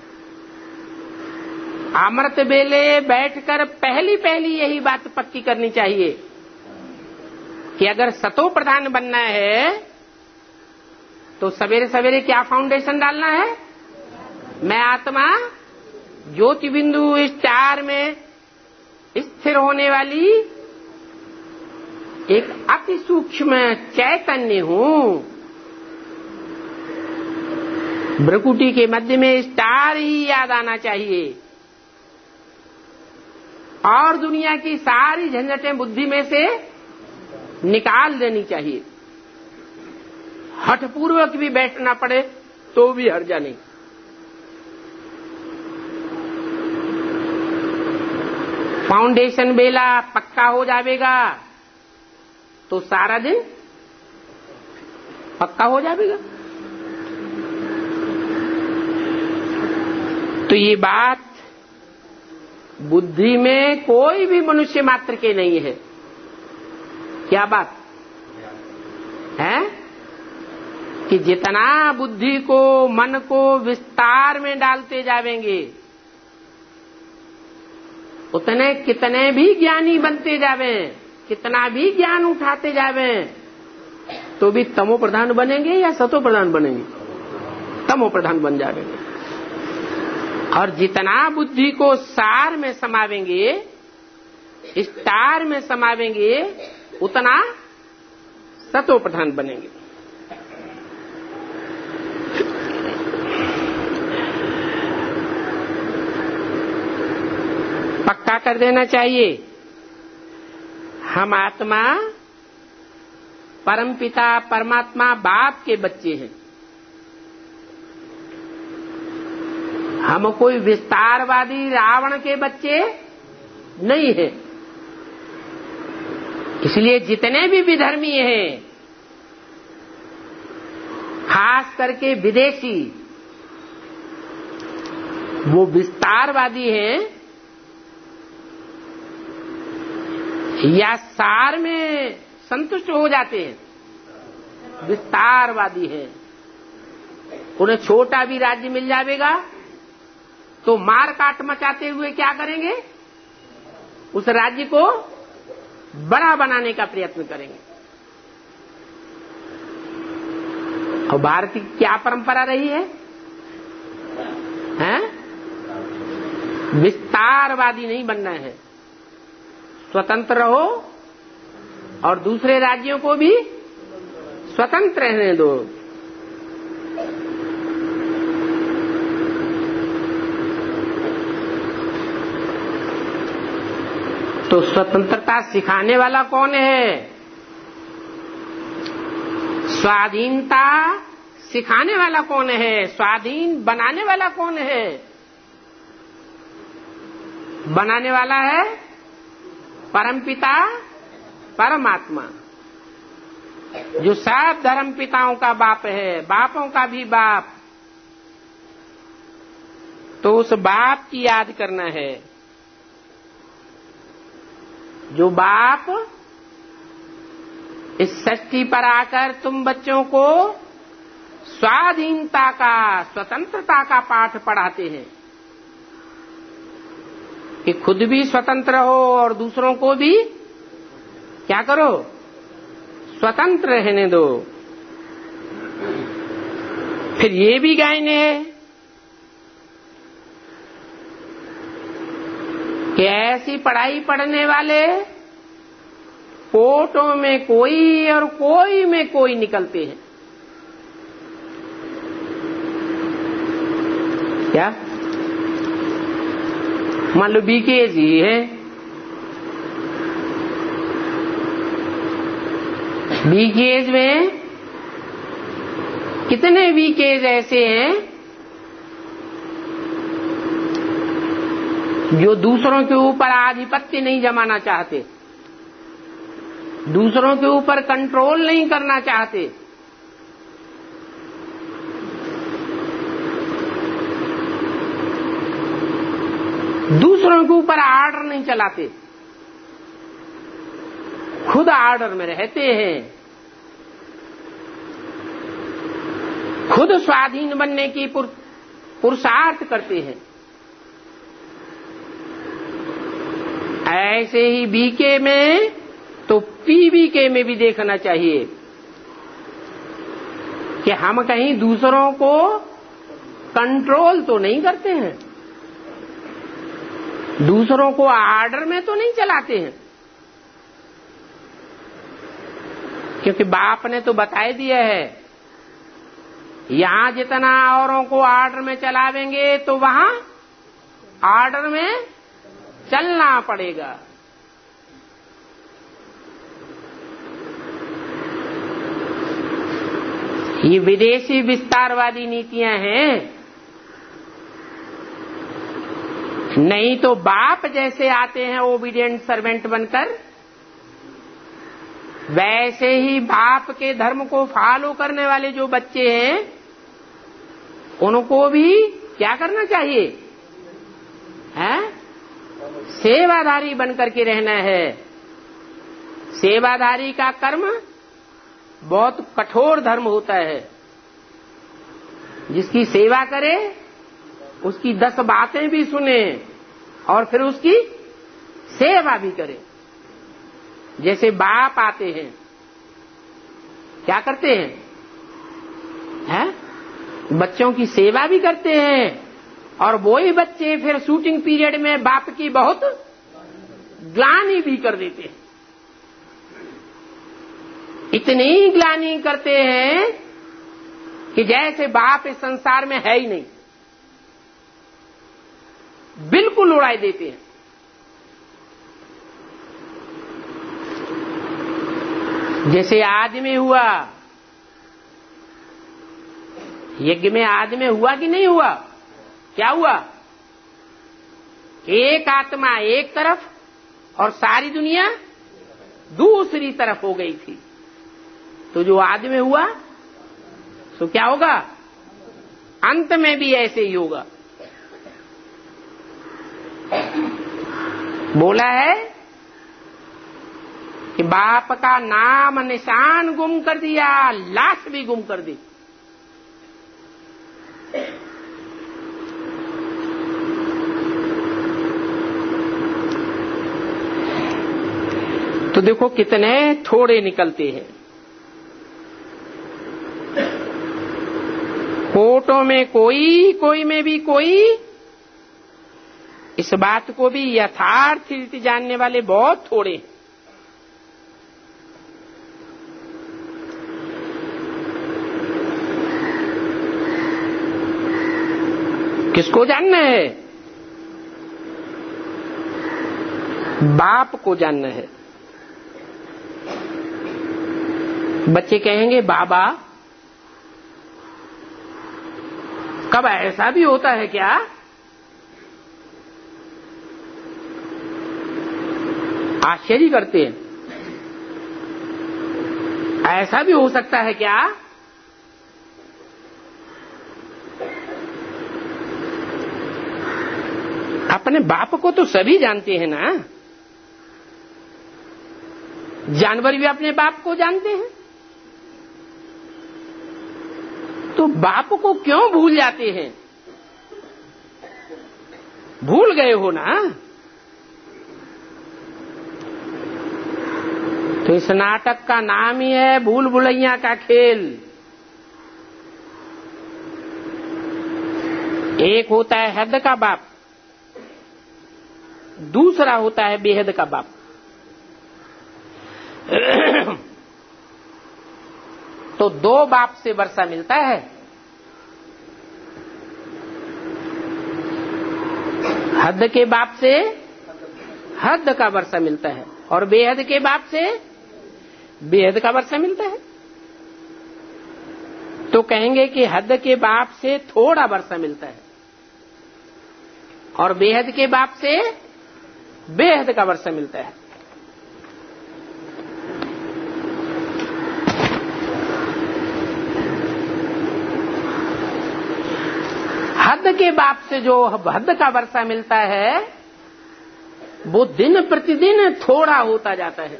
अमृत बेले बैठकर पहली पहली यही बात पक्की करनी चाहिए कि अगर सतो प्रधान बनना है तो सवेरे सवेरे क्या फाउंडेशन डालना है? मैं आत्मा ज्योति बिंदु इस चार में स्थिर होने वाली एक अति सूक्ष्म चैतन्य हूं। भ्रकुटी के मध्य में स्टार ही याद आना चाहिए, और दुनिया की सारी झंझटें बुद्धि में से निकाल देनी चाहिए। हठपूर्वक भी बैठना पड़े तो भी हर्जा नहीं। फाउंडेशन बेला पक्का हो जाएगा तो सारा दिन पक्का हो जाएगा। तो ये बात बुद्धि में कोई भी मनुष्य मात्र के नहीं है। क्या बात है? कि जितना बुद्धि को, मन को विस्तार में डालते जावेंगे, उतने कितने भी ज्ञानी बनते जावे, कितना भी ज्ञान उठाते जावे, तो भी तमो प्रधान बनेंगे या सतो प्रधान बनेंगे? तमो प्रधान बन जावेंगे। और जितना बुद्धि को सार में समावेंगे, स्टार में समावेंगे, उतना सतो प्रधान बनेंगे। पक्का कर देना चाहिए हम आत्मा परमपिता परमात्मा बाप के बच्चे हैं। हम कोई विस्तारवादी रावण के बच्चे नहीं हैं। इसलिए जितने भी विधर्मी हैं, खास करके विदेशी, वो विस्तारवादी हैं या सार में संतुष्ट हो जाते हैं? विस्तारवादी हैं। उन्हें छोटा भी राज्य मिल जाएगा तो मार काट मचाते हुए क्या करेंगे? उस राज्य को बड़ा बनाने का प्रयत्न करेंगे। और भारत की क्या परंपरा रही है? हैं? विस्तारवादी नहीं बनना है, स्वतंत्र रहो और दूसरे राज्यों को भी स्वतंत्र रहने दो। तो स्वतंत्रता सिखाने वाला कौन है? स्वाधीनता सिखाने वाला कौन है? स्वाधीन बनाने वाला कौन है? बनाने वाला है परमपिता परमात्मा, जो सब धर्म पिताओं का बाप है, बापों का भी बाप। तो उस बाप की याद करना है, जो बाप इस सृष्टि पर आकर तुम बच्चों को स्वाधीनता का, स्वतंत्रता का पाठ पढ़ाते हैं कि खुद भी स्वतंत्र हो और दूसरों को भी क्या करो? स्वतंत्र रहने दो। फिर ये भी गायने है कि ऐसी पढ़ाई पढ़ने वाले कोटों में कोई और कोई में कोई निकलते हैं। क्या? मान लो बीके जी है, बीकेज में कितने बीकेज ऐसे हैं जो दूसरों के ऊपर आधिपत्य नहीं जमाना चाहते, दूसरों के ऊपर कंट्रोल नहीं करना चाहते, दूसरों के ऊपर आर्डर नहीं चलाते, खुद आर्डर में रहते हैं, खुद स्वाधीन बनने की पुरुषार्थ करते हैं। ऐसे ही बीके में तो पीबीके में भी देखना चाहिए कि हम कहीं दूसरों को कंट्रोल तो नहीं करते हैं, दूसरों को आर्डर में तो नहीं चलाते हैं, क्योंकि बाप ने तो बता दिया है यहां जितना औरों को आर्डर में चलावेंगे तो वहां आर्डर में चलना पड़ेगा। ये विदेशी विस्तारवादी नीतियां हैं। नहीं तो बाप जैसे आते हैं ओबीडिएंट सर्वेंट बनकर, वैसे ही बाप के धर्म को फॉलो करने वाले जो बच्चे हैं उनको भी क्या करना चाहिए? है? सेवाधारी बनकर के रहना है। सेवाधारी का कर्म बहुत कठोर धर्म होता है। जिसकी सेवा करे उसकी दस बातें भी सुने और फिर उसकी सेवा भी करे। जैसे बाप आते हैं क्या करते हैं? हैं? बच्चों की सेवा भी करते हैं और वो ही बच्चे फिर शूटिंग पीरियड में बाप की बहुत ग्लानि भी कर देते हैं। इतनी ग्लानि करते हैं कि जैसे बाप इस संसार में है ही नहीं, बिल्कुल उड़ाई देते हैं। जैसे आदमी हुआ, यज्ञ में आदमी हुआ कि नहीं हुआ? क्या हुआ? एक आत्मा एक तरफ और सारी दुनिया दूसरी तरफ हो गई थी। तो जो आदमी हुआ तो क्या होगा? अंत में भी ऐसे ही होगा। बोला है कि बाप का नाम निशान गुम कर दिया, लाश भी गुम कर दी। तो देखो कितने थोड़े निकलते हैं। कोटों में कोई, कोई में भी कोई, इस बात को भी यथार्थ रीति जानने वाले बहुत थोड़े हैं। किसको जानना है? बाप को जानना है। बच्चे कहेंगे बाबा, कब ऐसा भी होता है क्या? आश्चर्य करते हैं, ऐसा भी हो सकता है क्या? अपने बाप को तो सभी जानते हैं ना, जानवर भी अपने बाप को जानते हैं, तो बाप को क्यों भूल जाते हैं? भूल गए हो ना? तो इस नाटक का नाम ही है भूल भुलैया का खेल। एक होता है हद का बाप, दूसरा होता है बेहद का बाप। तो दो बाप से वर्षा मिलता है। हद के बाप से हद का वर्षा मिलता है और बेहद के बाप से बेहद का वर्षा मिलता है। तो कहेंगे कि हद के बाप से थोड़ा वर्षा मिलता है और बेहद के बाप से बेहद का वर्षा मिलता है। हद के बाप से जो हद का वर्षा मिलता है वो दिन प्रतिदिन थोड़ा होता जाता है।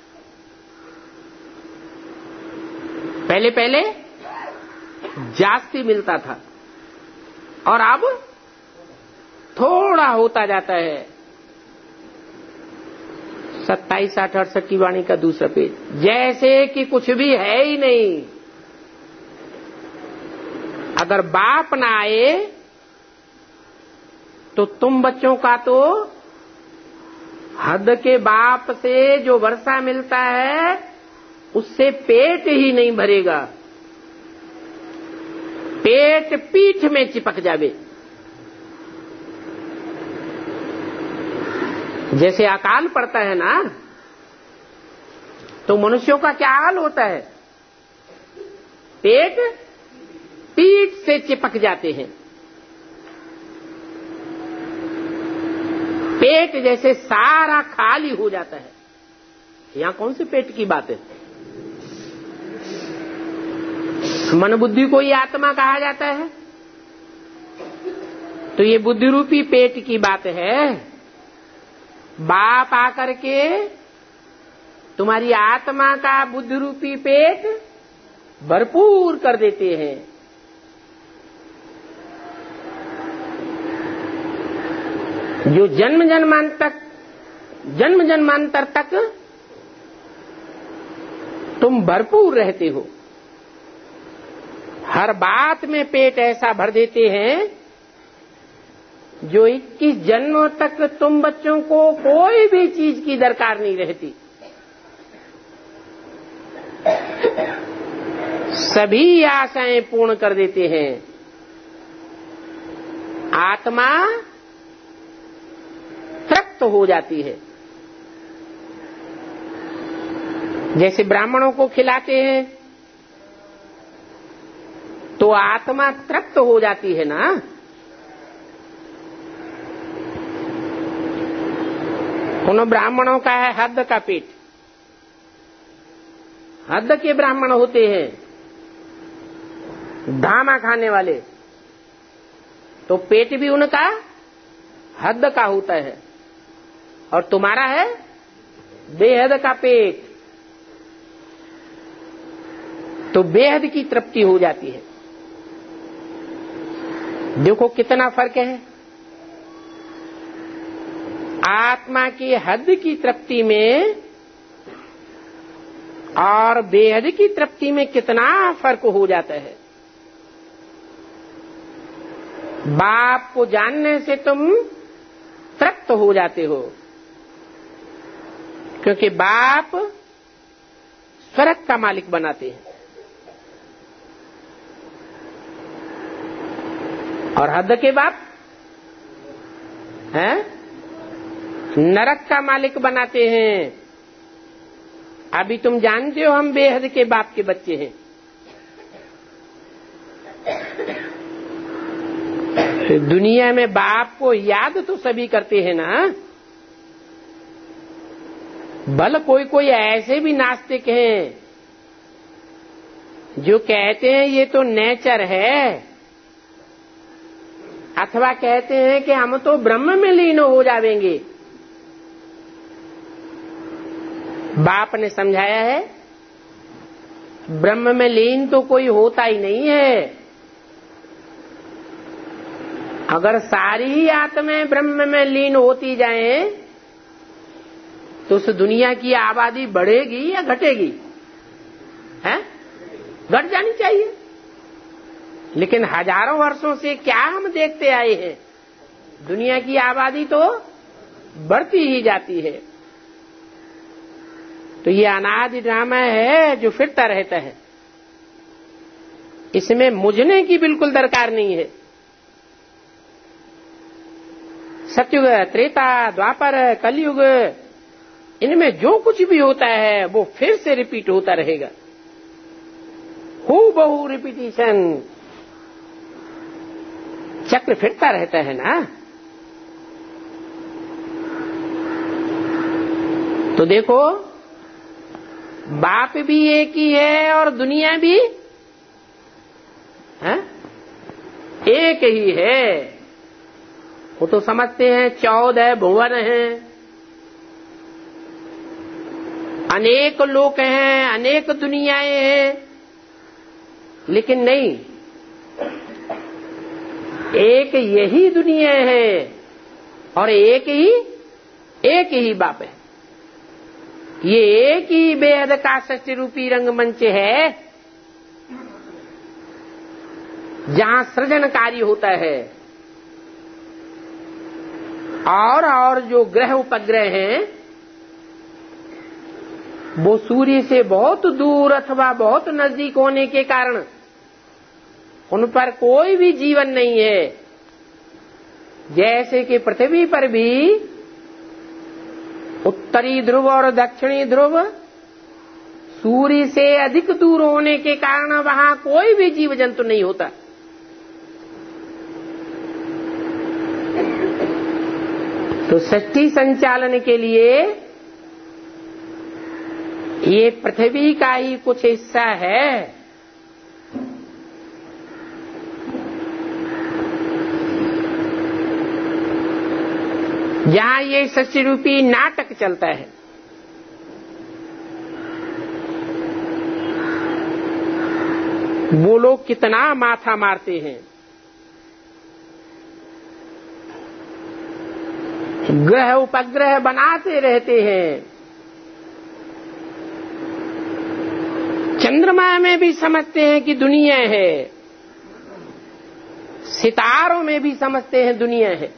पहले पहले जास्ती मिलता था और अब थोड़ा होता जाता है। सत्ताईस आठ अड़सठ की वाणी का दूसरा पेज, जैसे कि कुछ भी है ही नहीं। अगर बाप ना आए तो तुम बच्चों का तो हद के बाप से जो वर्षा मिलता है उससे पेट ही नहीं भरेगा, पेट पीठ में चिपक जावे। जैसे अकाल पड़ता है ना, तो मनुष्यों का क्या हाल होता है? पेट पीठ से चिपक जाते हैं। पेट जैसे सारा खाली हो जाता है। यहां कौन से पेट की बात है? मन बुद्धि को ही आत्मा कहा जाता है, तो ये बुद्धि रूपी पेट की बात है। बाप आकर के तुम्हारी आत्मा का बुद्धि रूपी पेट भरपूर कर देते हैं। जो जन्म जन्मांतर जन्म जन्मांतर तक तुम भरपूर रहते हो, हर बात में पेट ऐसा भर देते हैं जो इक्कीस जन्मों तक तुम बच्चों को कोई भी चीज की दरकार नहीं रहती। सभी आशाएं पूर्ण कर देते हैं। आत्मा तृप्त हो जाती है। जैसे ब्राह्मणों को खिलाते हैं तो आत्मा तृप्त हो जाती है ना। उन ब्राह्मणों का है हद का पेट। हद के ब्राह्मण होते हैं, धामा खाने वाले, तो पेट भी उनका हद का होता है। और तुम्हारा है बेहद का पेट, तो बेहद की तृप्ति हो जाती है। देखो कितना फर्क है। आत्मा की हद की तृप्ति में और बेहद की तृप्ति में कितना फर्क हो जाता है। बाप को जानने से तुम त्रस्त हो जाते हो, क्योंकि बाप स्वर्ग का मालिक बनाते हैं और हद के बाप हैं नरक का मालिक बनाते हैं। अभी तुम जानते हो हम बेहद के बाप के बच्चे हैं। दुनिया में बाप को याद तो सभी करते हैं ना। भले कोई कोई ऐसे भी नास्तिक हैं जो कहते हैं ये तो नेचर है, अथवा कहते हैं कि हम तो ब्रह्म में लीन हो जाएंगे। बाप ने समझाया है ब्रह्म में लीन तो कोई होता ही नहीं है। अगर सारी ही आत्माएं ब्रह्म में लीन होती जाएं तो उस दुनिया की आबादी बढ़ेगी या घटेगी? हैं? घट जानी चाहिए। लेकिन हजारों वर्षों से क्या हम देखते आए हैं, दुनिया की आबादी तो बढ़ती ही जाती है। तो ये अनादि ड्रामा है जो फिरता रहता है, इसमें मुझने की बिल्कुल दरकार नहीं है। सतयुग, त्रेता, द्वापर, कलयुग, इनमें जो कुछ भी होता है वो फिर से रिपीट होता रहेगा। हू बहु रिपीटिशन, चक्र फिरता रहता है ना। तो देखो बाप भी एक ही है और दुनिया भी है? एक ही है। वो तो समझते हैं चौदह भुवन हैं, अनेक लोक हैं, अनेक दुनियाएं हैं, लेकिन नहीं, एक यही दुनिया है और एक ही एक ही बाप है। ये एक ही बेहद का सृष्टि रूपी रंगमंच है जहां सृजन कार्य होता है। और और जो ग्रह उपग्रह हैं वो सूर्य से बहुत दूर अथवा बहुत नजदीक होने के कारण उन पर कोई भी जीवन नहीं है। जैसे कि पृथ्वी पर भी उत्तरी ध्रुव और दक्षिणी ध्रुव सूर्य से अधिक दूर होने के कारण वहां कोई भी जीव जंतु नहीं होता। तो सृष्टि संचालन के लिए ये पृथ्वी का ही कुछ हिस्सा है। जहां ये सृष्टि रूपी नाटक चलता है। वो लोग कितना माथा मारते हैं, ग्रह उपग्रह बनाते रहते हैं। चंद्रमा में भी समझते हैं कि दुनिया है, सितारों में भी समझते हैं दुनिया है।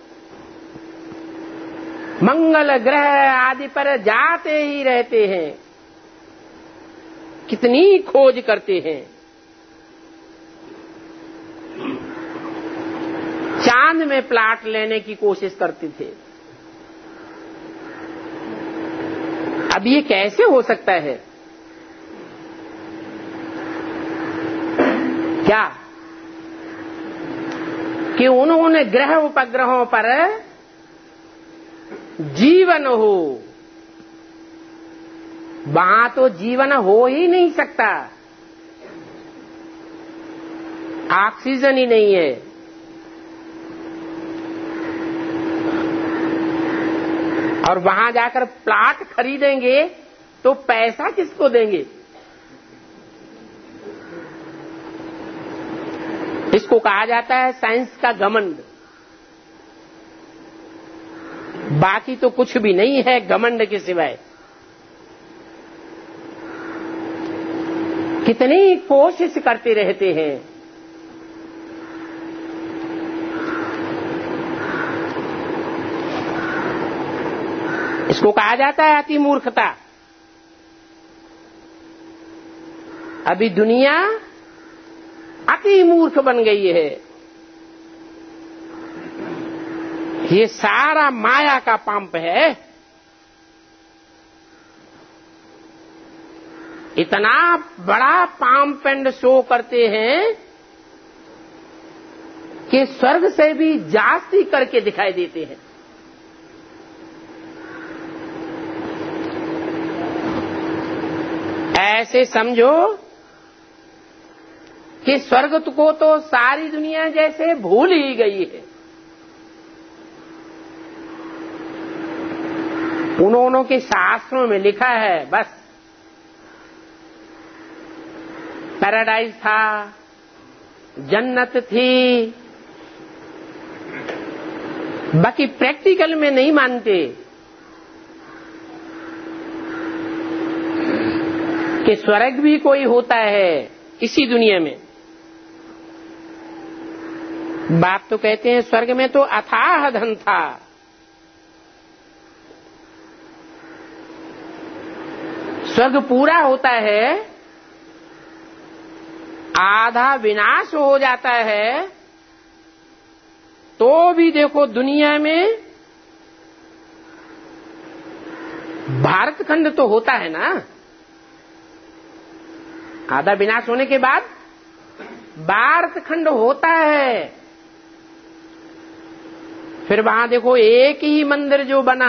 मंगल ग्रह आदि पर जाते ही रहते हैं, कितनी खोज करते हैं। चांद में प्लाट लेने की कोशिश करते थे। अब ये कैसे हो सकता है? क्या कि उन्होंने ग्रह उपग्रहों पर जीवन हो, वहां तो जीवन हो ही नहीं सकता, ऑक्सीजन ही नहीं है। और वहां जाकर प्लाट खरीदेंगे तो पैसा किसको देंगे? इसको कहा जाता है साइंस का घमंड। बाकी तो कुछ भी नहीं है घमंड के सिवाय। कितनी कोशिश करते रहते हैं। इसको कहा जाता है अति मूर्खता। अभी दुनिया अति मूर्ख बन गई है। ये सारा माया का पंप है। इतना बड़ा पंप एंड शो करते हैं कि स्वर्ग से भी जास्ती करके दिखाई देते हैं। ऐसे समझो कि स्वर्ग को तो सारी दुनिया जैसे भूल ही गई है। उन्होंने के शास्त्रों में लिखा है बस पैराडाइज था, जन्नत थी, बाकी प्रैक्टिकल में नहीं मानते कि स्वर्ग भी कोई होता है इसी दुनिया में। बाप तो कहते हैं स्वर्ग में तो अथाह धन था। स्वर्ग पूरा होता है, आधा विनाश हो जाता है, तो भी देखो दुनिया में भारत खंड तो होता है ना। आधा विनाश होने के बाद भारत खंड होता है। फिर वहां देखो एक ही मंदिर जो बना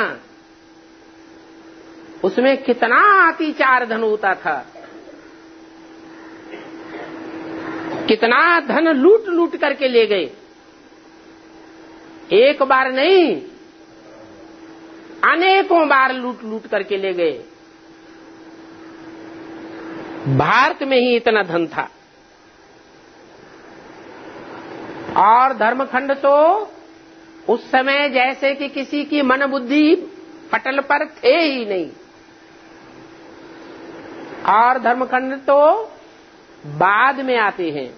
उसमें कितना अतिचार धन होता था, कितना धन लूट लूट करके ले गए। एक बार नहीं, अनेकों बार लूट लूट करके ले गए। भारत में ही इतना धन था। और धर्मखंड तो उस समय जैसे कि किसी की मन बुद्धि पटल पर थे ही नहीं। और धर्मखंड तो बाद में आते हैं,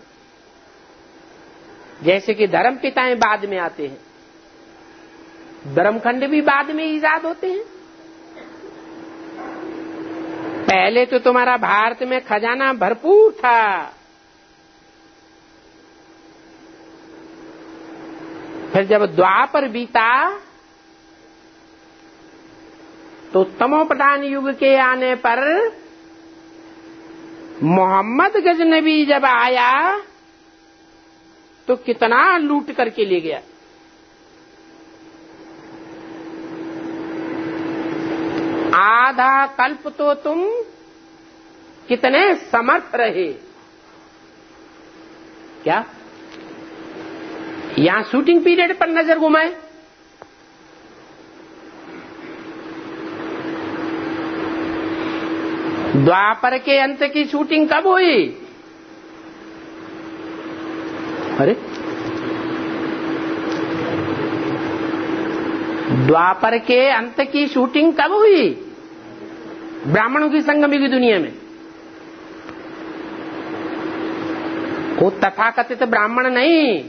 जैसे कि धर्म पिताएं बाद में आते हैं, धर्मखंड भी बाद में ईजाद होते हैं। पहले तो तुम्हारा भारत में खजाना भरपूर था। फिर जब द्वापर बीता तो तमोप्रधान युग के आने पर मोहम्मद गजनबी जब आया तो कितना लूट करके ले गया। आधा कल्प तो तुम कितने समर्थ रहे। क्या यहां शूटिंग पीरियड पर नजर घुमाए? द्वापर के अंत की शूटिंग कब हुई? अरे द्वापर के अंत की शूटिंग कब हुई? ब्राह्मणों की संगमी की दुनिया में। वो तथाकथित ब्राह्मण नहीं,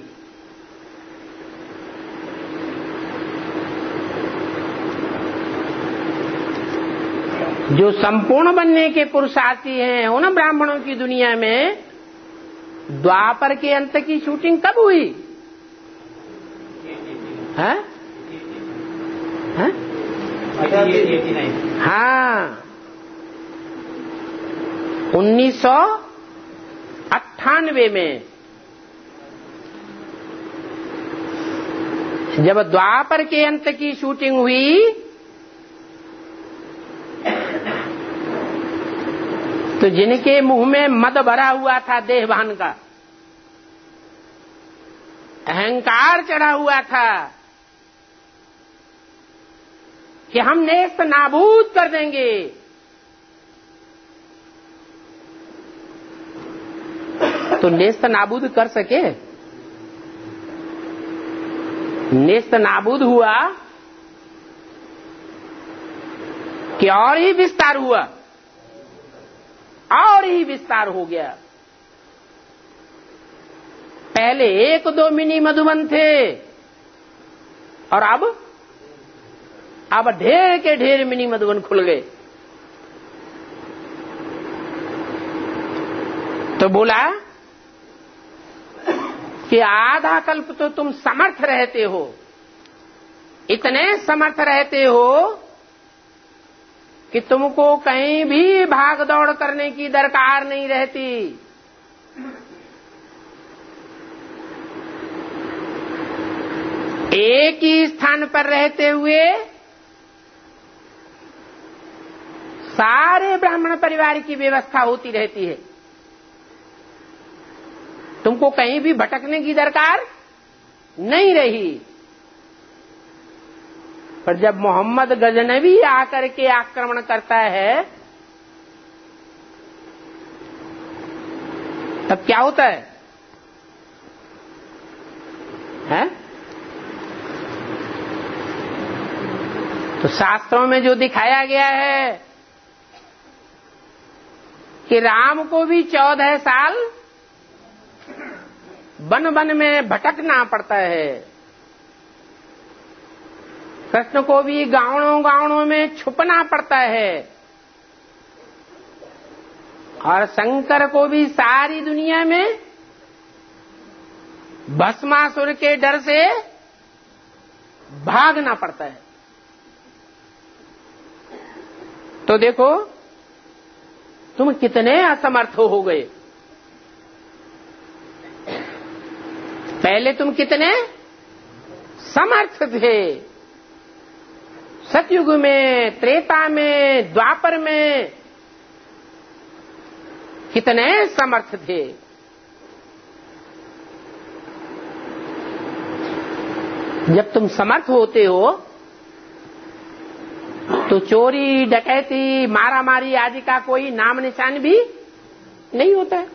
जो संपूर्ण बनने के पुरुषार्थी हैं उन ब्राह्मणों की दुनिया में द्वापर के अंत की शूटिंग कब हुई? है? है? हाँ, उन्नीस सौ अट्ठानवे में जब द्वापर के अंत की शूटिंग हुई तो जिनके मुंह में मद भरा हुआ था देहभान का, अहंकार चढ़ा हुआ था कि हम नेस्त नाबूद कर देंगे, तो नेस्त नाबूद कर सके? नेस्त नाबूद हुआ कि और ही विस्तार हुआ, और ही विस्तार हो गया। पहले एक दो मिनी मधुबन थे और अब अब ढेर के ढेर मिनी मधुबन खुल गए। तो बोला कि आधा कल्प तो तुम समर्थ रहते हो, इतने समर्थ रहते हो कि तुमको कहीं भी भाग दौड़ करने की दरकार नहीं रहती। एक ही स्थान पर रहते हुए सारे ब्राह्मण परिवार की व्यवस्था होती रहती है, तुमको कहीं भी भटकने की दरकार नहीं रही। पर जब मोहम्मद गजनवी आकर के आक्रमण करता है तब क्या होता है, है? तो शास्त्रों में जो दिखाया गया है कि राम को भी चौदह साल वन वन में भटकना पड़ता है, कृष्ण को भी गांवों गांवों में छुपना पड़ता है, और शंकर को भी सारी दुनिया में भस्मासुर के डर से भागना पड़ता है। तो देखो तुम कितने असमर्थ हो गए। पहले तुम कितने समर्थ थे, सतयुग में, त्रेता में, द्वापर में कितने समर्थ थे। जब तुम समर्थ होते हो तो चोरी, डकैती, मारामारी आदि का कोई नाम निशान भी नहीं होता है।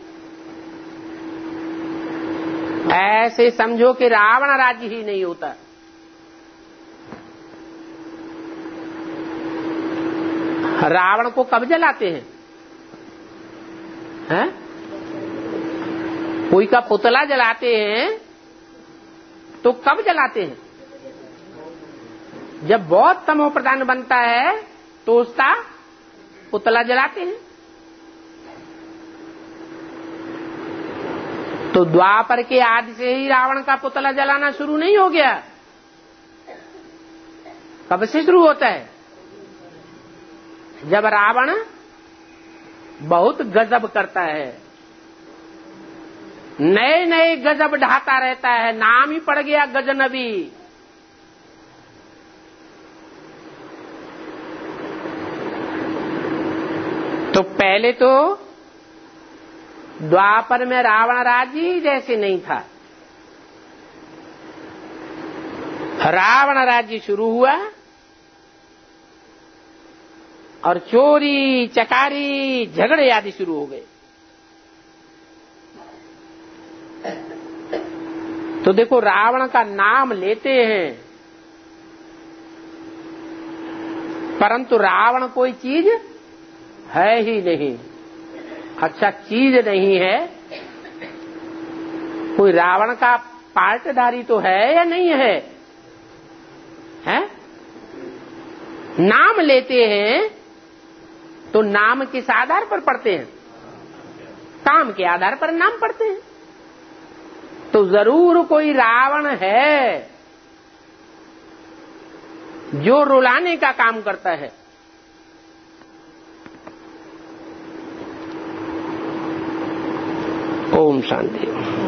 ऐसे समझो कि रावण राज्य ही नहीं होता। रावण को कब जलाते हैं, हैं? कोई का पुतला जलाते हैं तो कब जलाते हैं? जब बहुत तमो प्रधान बनता है तो उसका पुतला जलाते हैं। तो द्वापर के आदि से ही रावण का पुतला जलाना शुरू नहीं हो गया। कब से शुरू होता है? जब रावण बहुत गजब करता है, नए नए गजब ढाता रहता है, नाम ही पड़ गया गजनबी। तो पहले तो द्वापर में रावण राज्य जैसे नहीं था। रावण राज्य शुरू हुआ और चोरी, चकारी, झगड़े आदि शुरू हो गए। तो देखो रावण का नाम लेते हैं परंतु रावण कोई चीज है ही नहीं, अच्छा चीज नहीं है। कोई रावण का पार्टदारी तो है या नहीं है, है? नाम लेते हैं तो नाम किस आधार पर पढ़ते हैं? काम के आधार पर नाम पढ़ते हैं। तो जरूर कोई रावण है जो रुलाने का काम करता है। ओम शांति।